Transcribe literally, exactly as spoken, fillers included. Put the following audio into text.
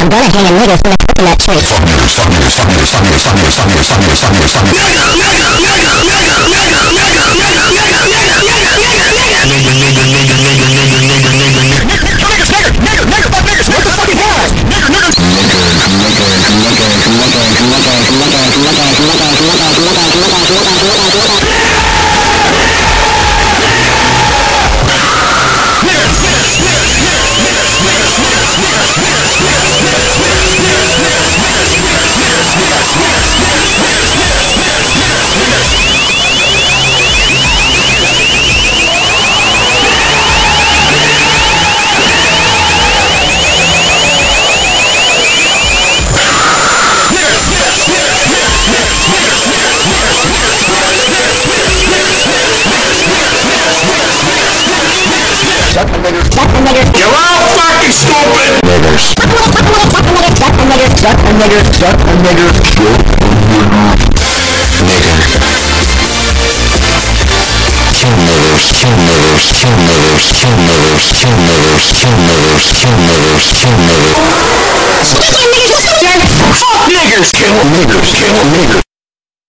I'm gonna hang a nigga from the coconut tree. Fuck niggas, fuck niggas, fuck niggas, fuck niggas, fuck niggas, fuck niggas, fuck niggas, fuck niggas, fuck niggas. Nigga, nigga, nigga, nigga, nigga, nigga, nigga, nigga. You niggas, nigga, nigga, nigga, fuck niggas. What the fuck is that? Nigga, nigga. Suck the niggas, suck the niggas. You're all fucking stupid! Niggers. Suck the niggas, suck the niggas, suck the niggas, suck the niggas, suck the niggas. Nigger. Kill niggers, kill niggers, kill niggers, kill niggers, kill niggers, kill niggers, kill niggers, kill niggers. Fuck niggers, kill niggers, kill niggers.